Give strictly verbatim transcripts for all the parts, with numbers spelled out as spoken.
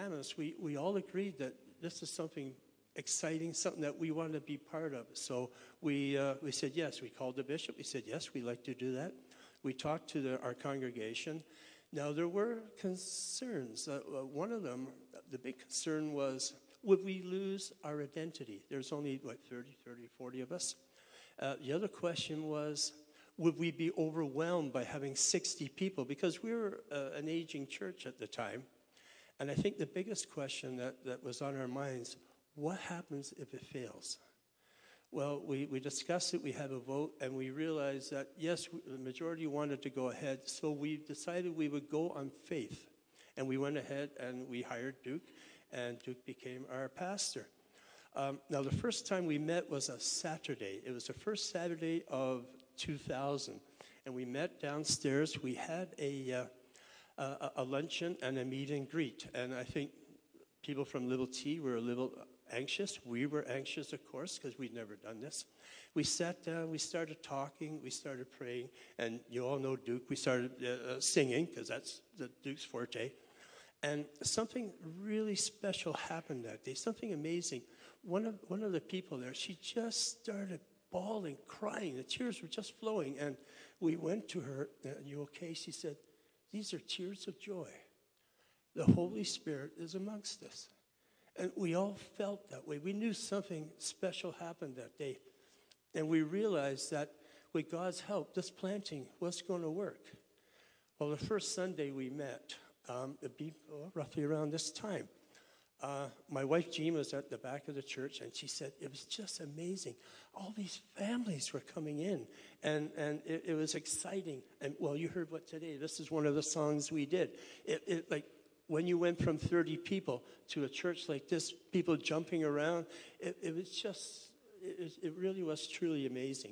unanimous. We, we all agreed that this is something exciting, something that we wanted to be part of. So we uh, we said yes. We called the bishop. We said, yes, we'd like to do that. We talked to the, our congregation. Now, there were concerns. Uh, one of them, the big concern was, would we lose our identity? There's only, what, thirty, thirty, forty of us. Uh, the other question was, would we be overwhelmed by having sixty people? Because we were uh, an aging church at the time. And I think the biggest question that, that was on our minds, what happens if it fails? Well, we, we discussed it, we had a vote, and we realized that, yes, the majority wanted to go ahead, so we decided we would go on faith. And we went ahead and we hired Duke, and Duke became our pastor. Um, now, the first time we met was a Saturday. It was the first Saturday of two thousand. And we met downstairs. We had a, uh, a, a luncheon and a meet and greet. And I think people from Little T were a little anxious. We were anxious, of course, because we'd never done this. We sat down, we started talking, we started praying, and you all know Duke. We started uh, singing, because that's the Duke's forte. And something really special happened that day, something amazing. One of, one of the people there, she just started bawling, crying. The tears were just flowing. And we went to her, are you okay? She said, these are tears of joy. The Holy Spirit is amongst us. And we all felt that way. We knew something special happened that day. And we realized that with God's help, this planting was going to work. Well, the first Sunday we met, um, it'd be well, roughly around this time. Uh, my wife, Jean, was at the back of the church, and she said, it was just amazing. All these families were coming in, and, and it, it was exciting. And, well, you heard what today. This is one of the songs we did. It, it like, when you went from thirty people to a church like this, people jumping around, it, it was just, it, it really was truly amazing.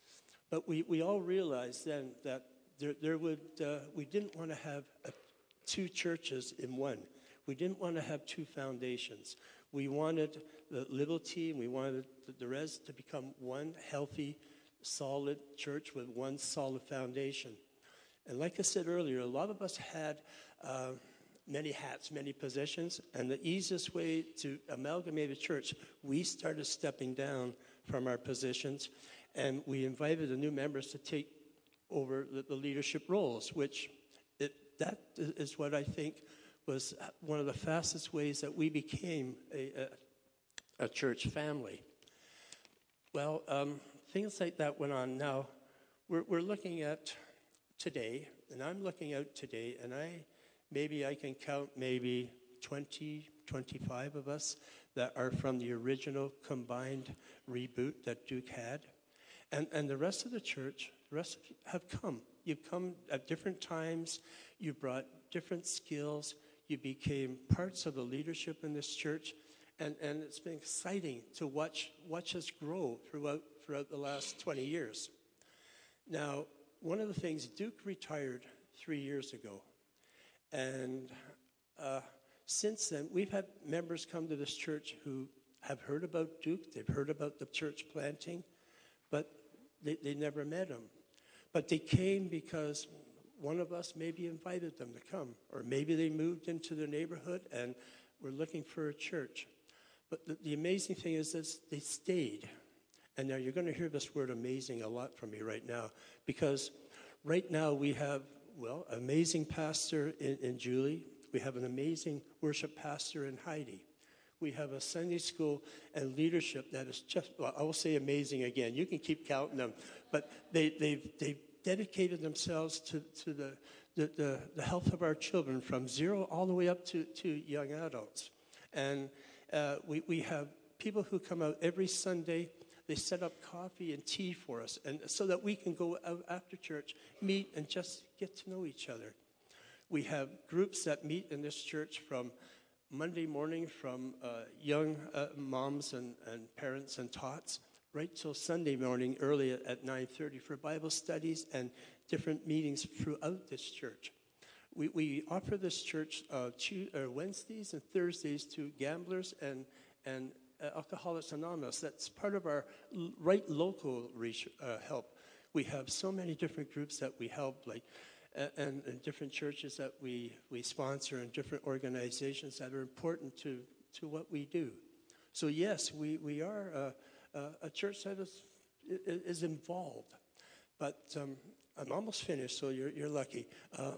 But we, we all realized then that there, there would, uh, we didn't want to have a, two churches in one. We didn't want to have two foundations. We wanted the Little T and we wanted the, the Res to become one healthy, solid church with one solid foundation. And like I said earlier, a lot of us had uh, many hats, many positions, and the easiest way to amalgamate a church, we started stepping down from our positions, and we invited the new members to take over the, the leadership roles, which it, that is what I think was one of the fastest ways that we became a, a, a church family. Well, um, things like that went on. Now, we're, we're looking at today, and I'm looking out today, and I maybe I can count maybe twenty, twenty-five of us that are from the original combined reboot that Duke had. And, and the rest of the church, the rest of you have come. You've come at different times. You brought different skills. You became parts of the leadership in this church, and, and it's been exciting to watch watch us grow throughout throughout the last twenty years. Now, one of the things, Duke retired three years ago, and uh, since then, we've had members come to this church who have heard about Duke, they've heard about the church planting, but they, they never met him. But they came because one of us maybe invited them to come, or maybe they moved into the neighborhood and were looking for a church. But the, the amazing thing is this, they stayed. And now you're going to hear this word amazing a lot from me right now, because right now we have, well, an amazing pastor in, in Julie. We have an amazing worship pastor in Heidi. We have a Sunday school and leadership that is just, well, I will say amazing again. You can keep counting them. But they, they've, they've dedicated themselves to, to the, the, the, the health of our children from zero all the way up to, to young adults. And uh, we, we have people who come out every Sunday. They set up coffee and tea for us, and so that we can go out after church, meet, and just get to know each other. We have groups that meet in this church from Monday morning from uh, young uh, moms and, and parents and tots right till Sunday morning early at, at nine thirty for Bible studies and different meetings throughout this church. We, we offer this church uh, Tuesdays, uh, Wednesdays and Thursdays to gamblers and, and uh, Alcoholics Anonymous. That's part of our l- right local reach, uh, help. We have so many different groups that we help, like and, and different churches that we, we sponsor and different organizations that are important to, to what we do. So yes, we, we are a, a, a church that is, is involved. But um, I'm almost finished, so you're, you're lucky. Uh,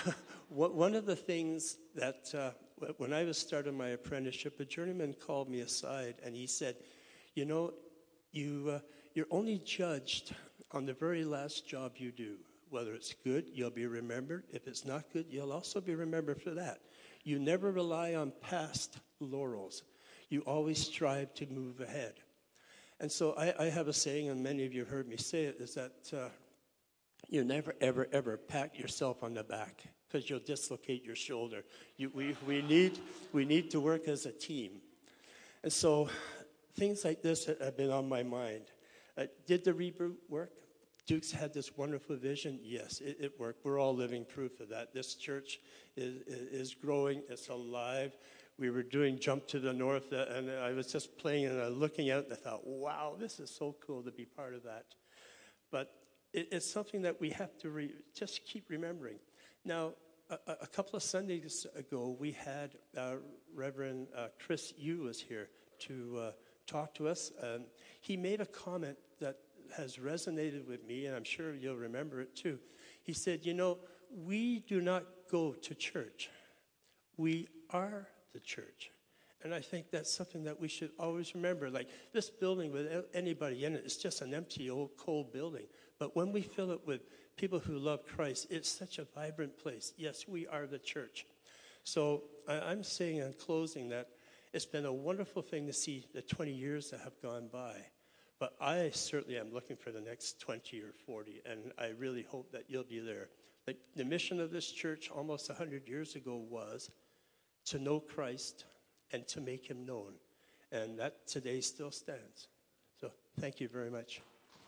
one of the things that uh, when I was starting my apprenticeship, a journeyman called me aside and he said, you know, you, uh, you're only judged on the very last job you do. Whether it's good, you'll be remembered. If it's not good, you'll also be remembered for that. You never rely on past laurels. You always strive to move ahead. And so I, I have a saying, and many of you heard me say it, is that uh, you never, ever, ever pat yourself on the back because you'll dislocate your shoulder. You, we, we, need, we need to work as a team. And so things like this have been on my mind. Uh, did the reboot work? Duke's had this wonderful vision. Yes, it, it worked. We're all living proof of that. This church is, is growing. It's alive. We were doing Jump to the North, uh, and I was just playing and uh, looking out, and I thought, wow, this is so cool to be part of that. But it, it's something that we have to re- just keep remembering. Now, a, a couple of Sundays ago, we had uh, Reverend uh, Chris Yu was here to uh, talk to us. Um, he made a comment that has resonated with me, and I'm sure you'll remember it too. He said, you know, we do not go to church. We are the church. And I think that's something that we should always remember. Like, this building with anybody in it is just an empty, old, cold building. But when we fill it with people who love Christ, it's such a vibrant place. Yes, we are the church. So I, I'm saying in closing that it's been a wonderful thing to see the twenty years that have gone by. But I certainly am looking for the next twenty or forty, and I really hope that you'll be there. Like, the mission of this church almost one hundred years ago was to know Christ and to make him known. And that today still stands. So thank you very much.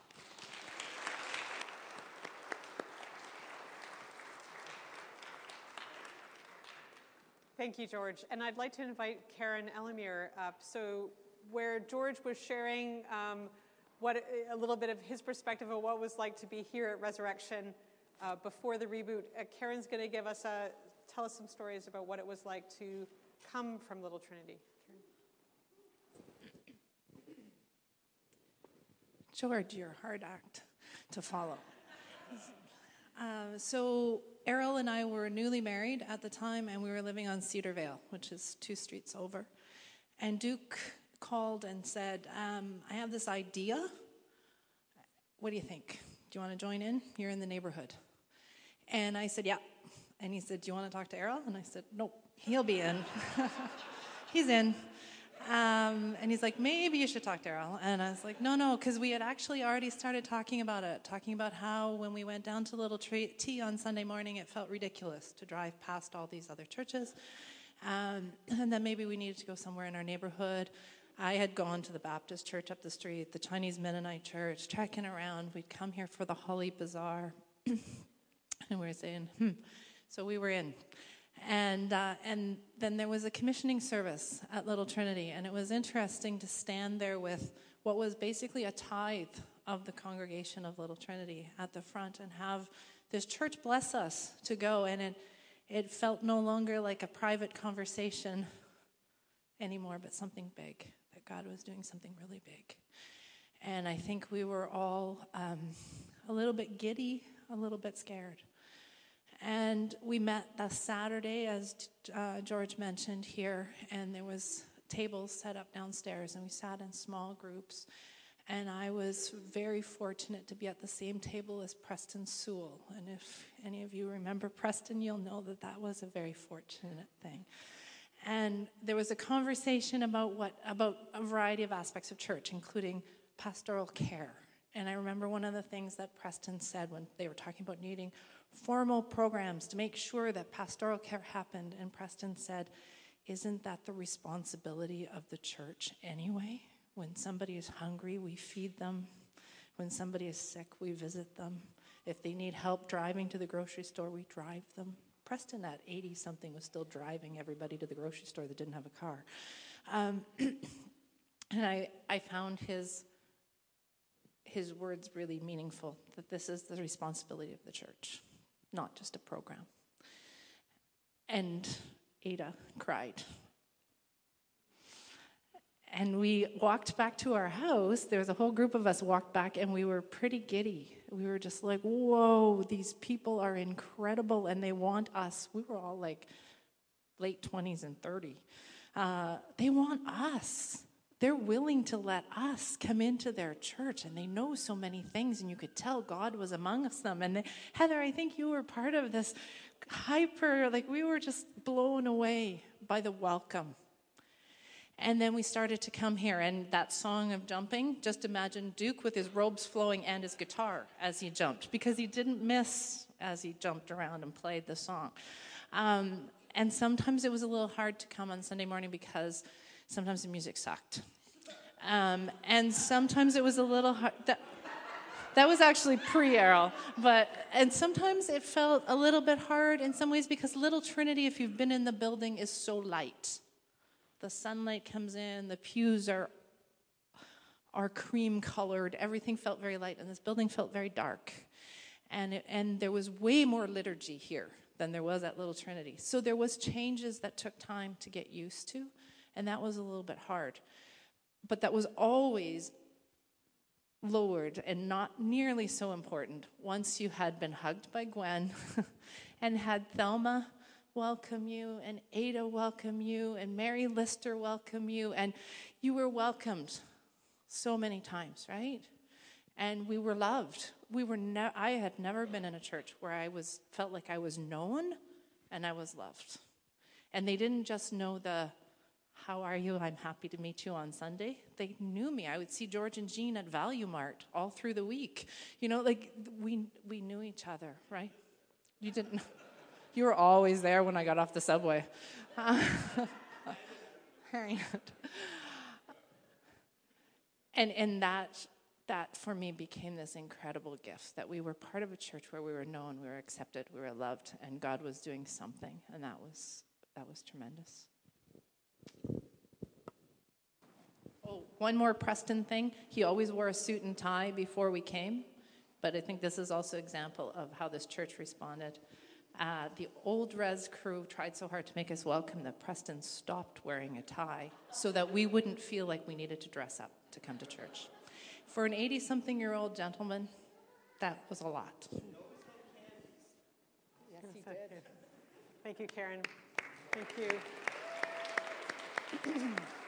Thank you, George. And I'd like to invite Karen Elamir up. So where George was sharing um, what a little bit of his perspective of what it was like to be here at Resurrection uh, before the reboot, uh, Karen's going to give us a, tell us some stories about what it was like to come from Little Trinity. Karen. George, you're a hard act to follow. Uh, so Errol and I were newly married at the time, and we were living on Cedar Vale, which is two streets over. And Duke called and said, um, I have this idea. What do you think? Do you want to join in? You're in the neighborhood. And I said, yeah. And he said, do you want to talk to Errol? And I said, nope, he'll be in. He's in. Um, and he's like, maybe you should talk to Errol. And I was like, no, no, because we had actually already started talking about it, talking about how when we went down to Little T on Sunday morning, it felt ridiculous to drive past all these other churches. Um, and then maybe we needed to go somewhere in our neighborhood. I had gone to the Baptist church up the street, the Chinese Mennonite church, trekking around. We'd come here for the Holly Bazaar. And we were saying, hmm. So we were in. And uh, and then there was a commissioning service at Little Trinity, and it was interesting to stand there with what was basically a tithe of the congregation of Little Trinity at the front and have this church bless us to go. And it, it felt no longer like a private conversation anymore, but something big, that God was doing something really big. And I think we were all um, a little bit giddy, a little bit scared. And we met that Saturday, as uh, George mentioned here, and there was tables set up downstairs, and we sat in small groups. And I was very fortunate to be at the same table as Preston Sewell. And if any of you remember Preston, you'll know that that was a very fortunate thing. And there was a conversation about what about a variety of aspects of church, including pastoral care. And I remember one of the things that Preston said when they were talking about needing formal programs to make sure that pastoral care happened. And Preston said, isn't that the responsibility of the church anyway? When somebody is hungry, we feed them. When somebody is sick, we visit them. If they need help driving to the grocery store, we drive them. Preston at eighty-something was still driving everybody to the grocery store that didn't have a car. Um, and I, I found his, his words really meaningful, that this is the responsibility of the church. not just a program. And Ada cried. And we walked back to our house. There was a whole group of us walked back, and we were pretty giddy. We were just like, whoa, these people are incredible, and they want us. We were all like late twenties and thirty. Uh, they want us. They're willing to let us come into their church, and they know so many things, and you could tell God was amongst them. And they, Heather, I think you were part of this hyper, like we were just blown away by the welcome. And then we started to come here, and that song of jumping, just imagine Duke with his robes flowing and his guitar as he jumped, because he didn't miss as he jumped around and played the song. Um, and sometimes it was a little hard to come on Sunday morning because sometimes the music sucked. Um, and sometimes it was a little hard. That, that was actually pre-Errol. But, and sometimes it felt a little bit hard in some ways because Little Trinity, if you've been in the building, is so light. The sunlight comes in, the pews are are cream colored, everything felt very light, and this building felt very dark. And it, and there was way more liturgy here than there was at Little Trinity. So there was changes that took time to get used to, and that was a little bit hard. But that was always lowered and not nearly so important once you had been hugged by Gwen and had Thelma welcome you, and Ada welcome you, and Mary Lister welcome you, and you were welcomed so many times, right? And we were loved. We were. Ne- I had never been in a church where I was felt like I was known, and I was loved. And they didn't just know the, "How are you? I'm happy to meet you on Sunday." They knew me. I would see George and Jean at Value Mart all through the week. You know, like we we knew each other, right? You didn't. You were always there when I got off the subway. Uh, and and that, that, for me, became this incredible gift, that we were part of a church where we were known, we were accepted, we were loved, and God was doing something, and that was that was tremendous. Oh, one more Preston thing. He always wore a suit and tie before we came, but I think this is also an example of how this church responded. Uh, the old res crew tried so hard to make us welcome that Preston stopped wearing a tie so that we wouldn't feel like we needed to dress up to come to church. For an eighty-something-year-old gentleman, that was a lot. Yes, he did. Thank you, Karen. Thank you.